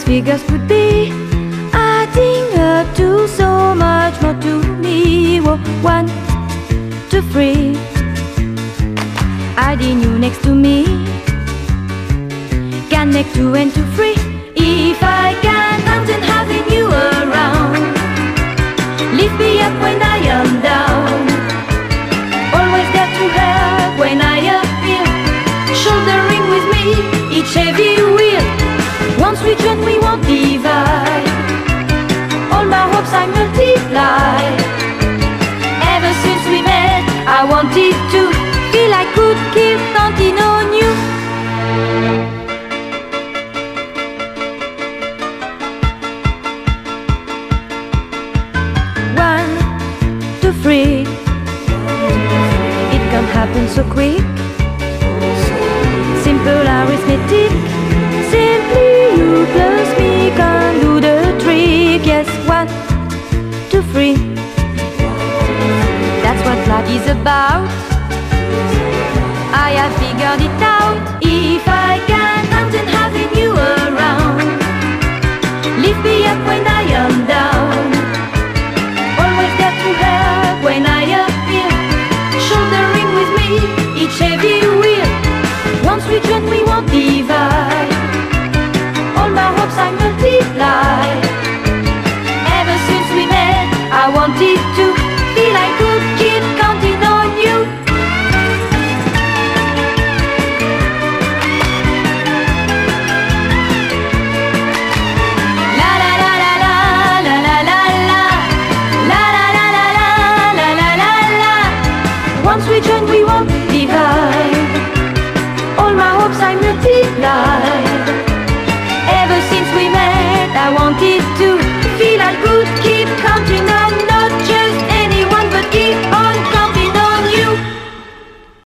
figures could be adding up to so much more to me. Whoa, 1, 2, 3. Adding you next to me can make 2 and 2, 3. If I can count and having you around, lift me up when I am down, always there to help when I appear, shouldering with me each heavy wheel. Once we join we won't divide, all my hopes I multiply. Ever since we met I wanted to feel I could keep counting on you. One, 2, 3. It can happen so quick. Simple arithmetic. Simply you plus me can do the trick. Yes, 1, 2, 3. That's what life is about. I have figured it out.